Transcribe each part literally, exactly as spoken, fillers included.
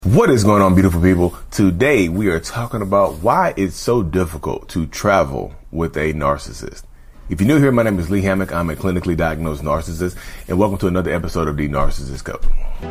What is going on, beautiful people? Today we are talking about why it's so difficult to travel with a narcissist. If you're new here, my name is Lee Hammock. I'm a clinically diagnosed narcissist, and welcome to another episode of The Narcissist Code.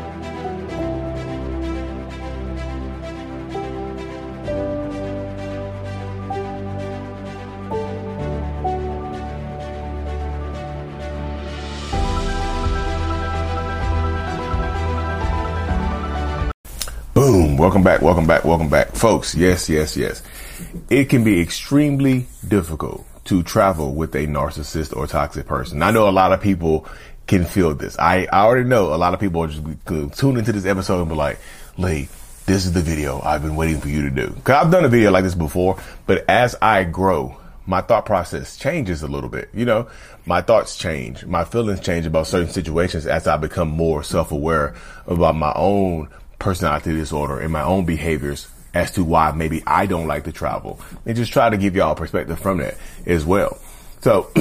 Boom. Welcome back. Welcome back. Welcome back. Folks, yes, yes, yes. It can be extremely difficult to travel with a narcissist or toxic person. I know a lot of people can feel this. I, I already know a lot of people are just going to tune into this episode and be like, Lee, this is the video I've been waiting for you to do. Because I've done a video like this before, but as I grow, my thought process changes a little bit. You know, my thoughts change. My feelings change about certain situations as I become more self-aware about my own personality disorder and my own behaviors as to why maybe I don't like to travel, and just try to give y'all perspective from that as well. So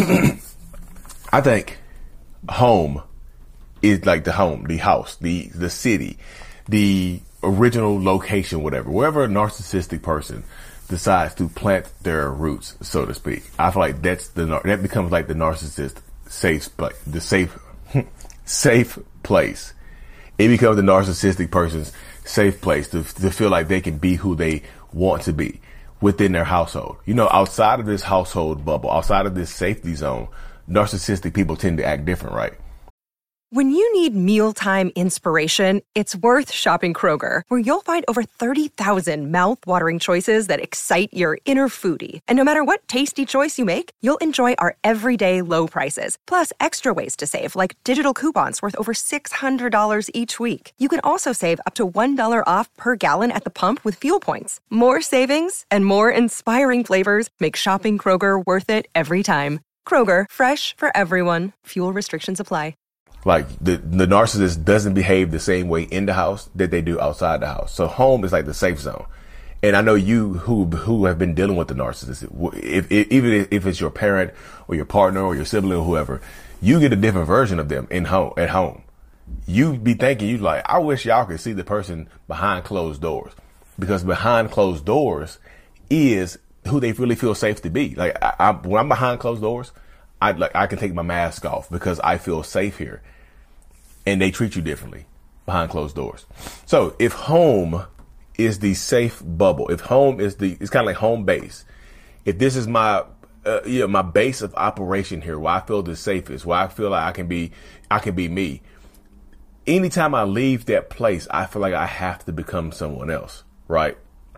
I think home is like the home, the house, the, the city, the original location, whatever, wherever a narcissistic person decides to plant their roots, so to speak. I feel like that's the, that becomes like the narcissist safe place, the safe, safe place. It becomes the narcissistic person's safe place to, to feel like they can be who they want to be within their household. You know, outside of this household bubble, outside of this safety zone, narcissistic people tend to act different, right? When you need mealtime inspiration, it's worth shopping Kroger, where you'll find over thirty thousand mouth-watering choices that excite your inner foodie. And no matter what tasty choice you make, you'll enjoy our everyday low prices, plus extra ways to save, like digital coupons worth over six hundred dollars each week. You can also save up to one dollar off per gallon at the pump with fuel points. More savings and more inspiring flavors make shopping Kroger worth it every time. Kroger, fresh for everyone. Fuel restrictions apply. Like the, the narcissist doesn't behave the same way in the house that they do outside the house. So home is like the safe zone. And I know you who who have been dealing with the narcissist, if, if, even if it's your parent or your partner or your sibling or whoever, you get a different version of them in home, at home. You be thinking, you like, I wish y'all could see the person behind closed doors, because behind closed doors is who they really feel safe to be. Like I, I, when I'm behind closed doors, I like I can take my mask off because I feel safe here, and they treat you differently behind closed doors. So if home is the safe bubble, if home is the, it's kind of like home base. If this is my, uh, you know, my base of operation here, where I feel the safest, where I feel like I can be, I can be me. Anytime I leave that place, I feel like I have to become someone else, right?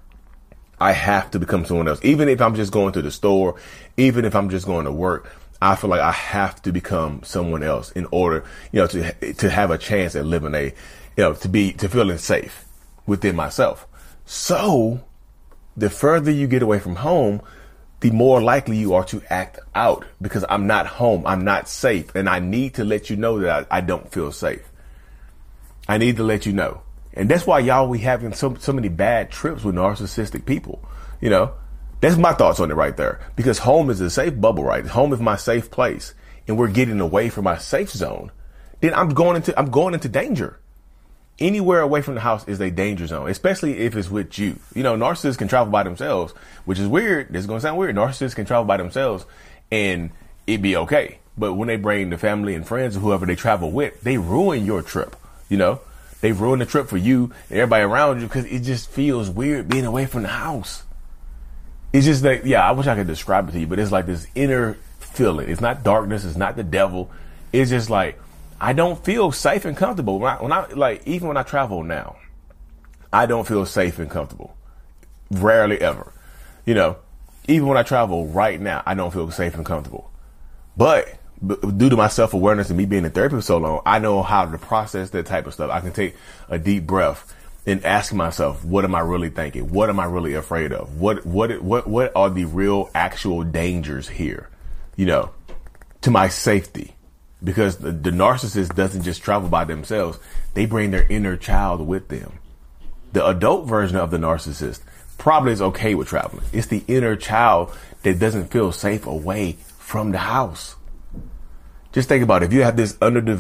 I have to become someone else. Even if I'm just going to the store, even if I'm just going to work, I feel like I have to become someone else in order, you know, to to have a chance at living a, you know, to be, to feeling safe within myself. So the further you get away from home, the more likely you are to act out, because I'm not home. I'm not safe. And I need to let you know that I, I don't feel safe. I need to let you know. And that's why y'all we having so, so many bad trips with narcissistic people, you know. That's my thoughts on it right there, because home is a safe bubble, right? Home is my safe place, and we're getting away from my safe zone. Then I'm going into, I'm going into danger. Anywhere away from the house is a danger zone, especially if it's with you. You know, narcissists can travel by themselves, which is weird. This is going to sound weird. Narcissists can travel by themselves and it'd be okay. But when they bring the family and friends or whoever they travel with, they ruin your trip. You know, they ruin the trip for you and everybody around you, because it just feels weird being away from the house. It's just like, yeah, I wish I could describe it to you, but it's like this inner feeling. It's not darkness. It's not the devil. It's just like, I don't feel safe and comfortable. When I, when I, like, even when I travel now, I don't feel safe and comfortable. Rarely ever. You know, even when I travel right now, I don't feel safe and comfortable. But, but due to my self-awareness and me being in therapy for so long, I know how to process that type of stuff. I can take a deep breath and ask myself, what am I really thinking? What am I really afraid of? What, what, what, what are the real actual dangers here, you know, to my safety? Because the, the narcissist doesn't just travel by themselves. They bring their inner child with them. The adult version of the narcissist probably is okay with traveling. It's the inner child that doesn't feel safe away from the house. Just think about it. If you have this underdeveloped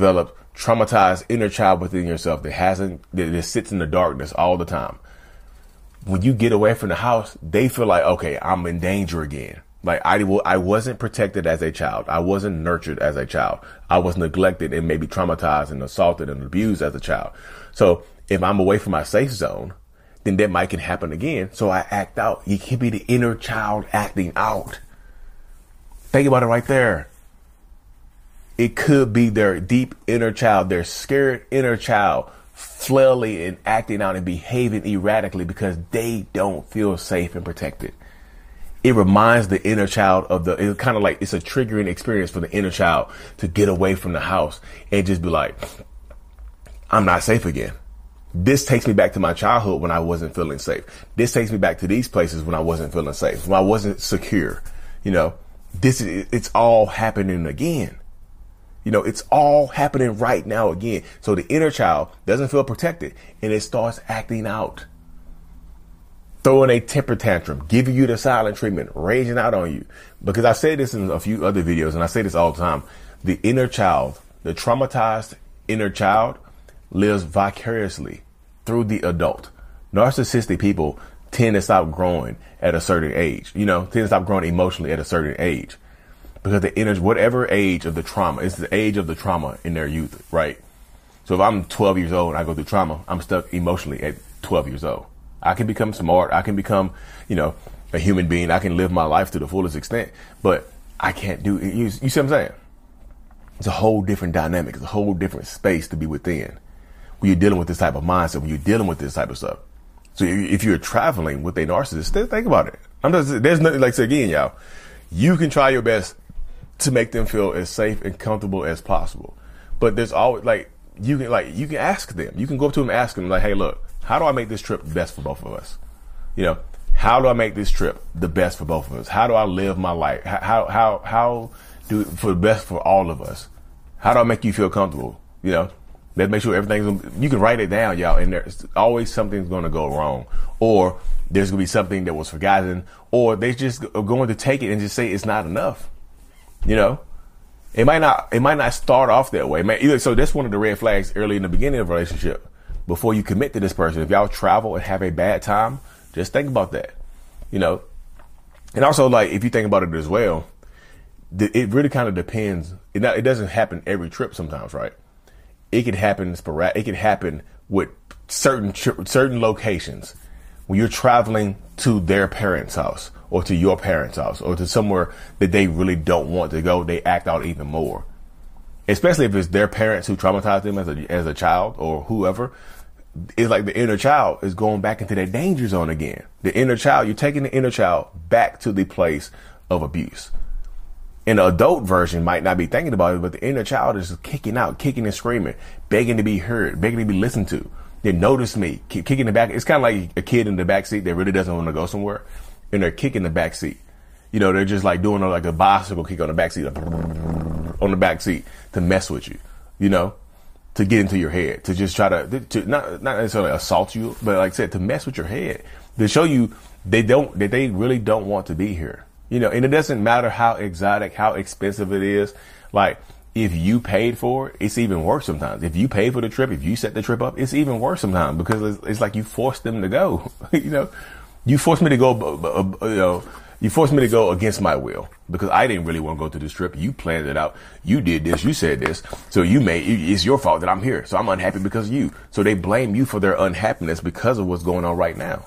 traumatized inner child within yourself that hasn't, that, that sits in the darkness all the time. When you get away from the house, they feel like, okay, I'm in danger again. Like I, I wasn't protected as a child. I wasn't nurtured as a child. I was neglected and maybe traumatized and assaulted and abused as a child. So if I'm away from my safe zone, then that might can happen again. So I act out. It could be the inner child acting out. Think about it right there. It could be their deep inner child, their scared inner child, flailing and acting out and behaving erratically because they don't feel safe and protected. It reminds the inner child of the, it's kind of like it's a triggering experience for the inner child to get away from the house and just be like, I'm not safe again. This takes me back to my childhood when I wasn't feeling safe. This takes me back to these places when I wasn't feeling safe, when I wasn't secure. You know, this is, it's all happening again. You know, it's all happening right now again. So the inner child doesn't feel protected and it starts acting out. Throwing a temper tantrum, giving you the silent treatment, raging out on you. Because I say this in a few other videos and I say this all the time. The inner child, the traumatized inner child lives vicariously through the adult. Narcissistic people tend to stop growing at a certain age, you know, tend to stop growing emotionally at a certain age. Because the inner, whatever age of the trauma, it's the age of the trauma in their youth, right? So if I'm twelve years old and I go through trauma, I'm stuck emotionally at twelve years old. I can become smart. I can become, you know, a human being. I can live my life to the fullest extent, but I can't do it. You, you see what I'm saying? It's a whole different dynamic. It's a whole different space to be within when you're dealing with this type of mindset, when you're dealing with this type of stuff. So if you're traveling with a narcissist, think about it. I'm just, there's nothing, like I said again, y'all, you can try your best to make them feel as safe and comfortable as possible. But there's always like, you can like, you can ask them, you can go up to them and ask them like, hey, look, how do I make this trip best for both of us? You know, how do I make this trip the best for both of us? How do I live my life? How, how, how do for the best for all of us? How do I make you feel comfortable? You know, let's make sure everything's, you can write it down, y'all. And there's always something's going to go wrong, or there's going to be something that was forgotten, or they just are going to take it and just say it's not enough. You know, it might not, it might not start off that way. Man, either, so that's one of the red flags early in the beginning of a relationship. Before you commit to this person, if y'all travel and have a bad time, just think about that, you know. And also, like, if you think about it as well, it really kind of depends. It, not, it doesn't happen every trip sometimes, right? It could happen sporadic. It could happen with certain certain locations when you're traveling to their parents' house or to your parents' house or to somewhere that they really don't want to go. They act out even more. Especially if it's their parents who traumatized them as a as a child or whoever. It's like the inner child is going back into that danger zone again. The inner child, you're taking the inner child back to the place of abuse. And the adult version might not be thinking about it, but the inner child is just kicking out, kicking and screaming, begging to be heard, begging to be listened to. They notice me, keep kicking the back. It's kind of like a kid in the back seat that really doesn't want to go somewhere, and they're kicking the back seat. You know, they're just like doing a, like a bicycle kick on the back seat, on the back seat to mess with you, you know, to get into your head, to just try to, to not, not necessarily assault you, but like I said, to mess with your head, to show you they don't, that they really don't want to be here, you know, and it doesn't matter how exotic, how expensive it is. Like if you paid for it, it's even worse sometimes. If you pay for the trip, if you set the trip up, it's even worse sometimes because it's, it's like you forced them to go, you know, you forced me to go, you know, You forced me to go against my will because I didn't really want to go to this trip. You planned it out. You did this. You said this. So you made, it's your fault that I'm here. So I'm unhappy because of you. So they blame you for their unhappiness because of what's going on right now.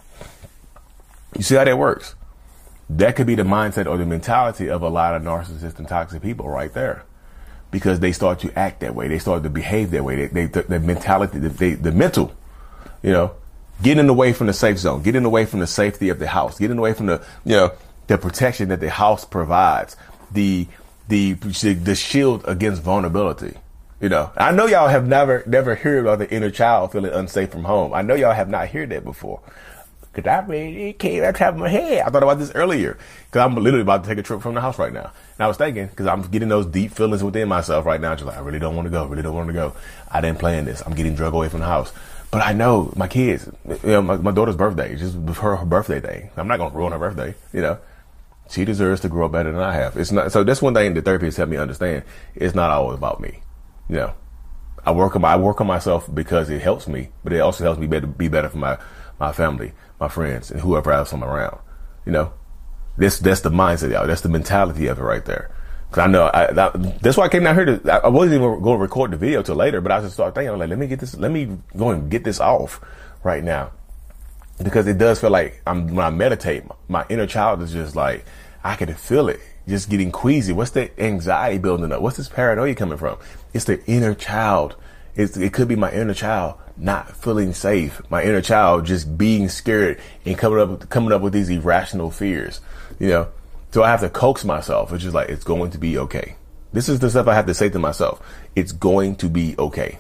You see how that works? That could be the mindset or the mentality of a lot of narcissistic and toxic people right there, because they start to act that way. They start to behave that way. They, they, the, the mentality, the, they, the mental, you know, getting away from the safe zone, getting away from the safety of the house, getting away from the, you know, the protection that the house provides, the, the, the shield against vulnerability. You know, I know y'all have never, never heard about the inner child feeling unsafe from home. I know y'all have not heard that before. Cause I mean, it came out of my head. I thought about this earlier cause I'm literally about to take a trip from the house right now. And I was thinking, cause I'm getting those deep feelings within myself right now. Just like, I really don't want to go. Really don't want to go. I didn't plan this. I'm getting drug away from the house. But I know my kids, you know, my, my daughter's birthday, it's just her, her birthday thing. I'm not going to ruin her birthday. You know, she deserves to grow up better than I have. It's not, so that's one thing the therapist helped me understand. It's not always about me. You know, I work on my, I work on myself because it helps me, but it also helps me be, be better for my, my family, my friends, and whoever else I'm around. You know, this, that's the mindset, y'all. That's the mentality of it right there. Cause I know I, that, that's why I came down here to, I wasn't even going to record the video till later, but I just started thinking, I'm like, let me get this, let me go and get this off right now. Because it does feel like I'm, when I meditate, my inner child is just like, I can feel it just getting queasy. What's the anxiety building up? What's this paranoia coming from? It's the inner child. It's, it could be my inner child not feeling safe. My inner child just being scared and coming up, coming up with these irrational fears, you know? So I have to coax myself. It's just like, it's going to be okay. This is the stuff I have to say to myself. It's going to be okay.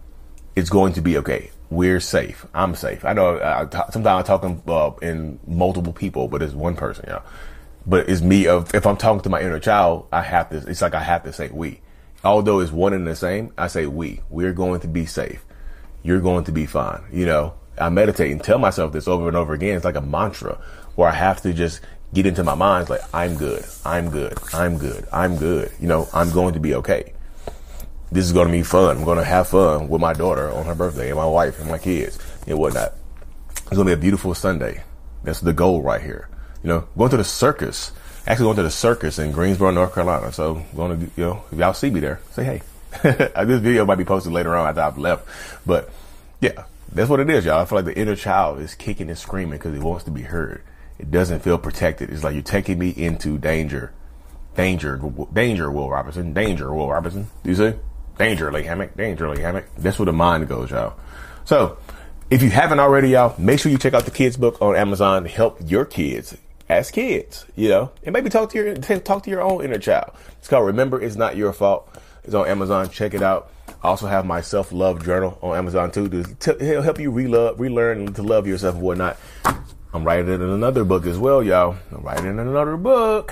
It's going to be okay. We're safe. I'm safe. I know I t- sometimes I'm talking uh, in multiple people, but it's one person, you know. But it's me. Of if I'm talking to my inner child, I have to, it's like I have to say we. Although it's one and the same, I say we. We're going to be safe. You're going to be fine. You know, I meditate and tell myself this over and over again. It's like a mantra where I have to just get into my mind. It's like, I'm good. I'm good. I'm good. I'm good. You know, I'm going to be okay. This is going to be fun. I'm going to have fun with my daughter on her birthday and my wife and my kids and whatnot. It's going to be a beautiful Sunday. That's the goal right here. You know, going to the circus, actually going to the circus in Greensboro, North Carolina. So going to, you know, if y'all see me there, say, hey, this video might be posted later on after I've left, but yeah, that's what it is, y'all. I feel like the inner child is kicking and screaming because it wants to be heard. It doesn't feel protected. It's like, you're taking me into danger, danger, danger, Will Robinson, danger, Will Robinson. Do you see? Danger, Lee Hammock, danger, Lee Hammock. That's where the mind goes, y'all. So if you haven't already, y'all, make sure you check out the kids book on Amazon to help your kids as kids, you know, and maybe talk to your, talk to your own inner child. It's called Remember It's Not Your Fault. It's on Amazon. Check it out. I also have my self-love journal on Amazon too. To it'll help you re-love, relearn to love yourself and whatnot. I'm writing in another book as well, y'all. I'm writing in another book.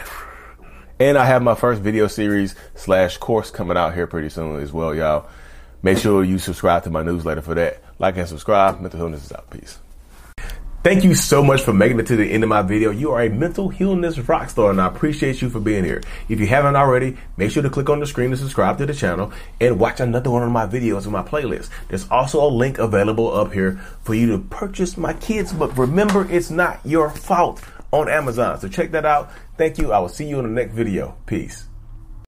And I have my first video series slash course coming out here pretty soon as well, y'all. Make sure you subscribe to my newsletter for that. Like and subscribe. Mental Healness is out. Peace. Thank you so much for making it to the end of my video. You are a mental healness rock star, and I appreciate you for being here. If you haven't already, make sure to click on the screen to subscribe to the channel and watch another one of my videos in my playlist. There's also a link available up here for you to purchase my kids' book, Remember It's Not Your Fault, on Amazon. So check that out. Thank you. I will see you in the next video. Peace.